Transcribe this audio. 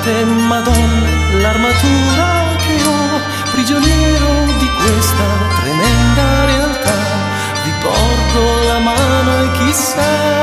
te, Madonna, l'armatura che ho, prigioniero di questa tremenda realtà. Vi porgo la mano e chissà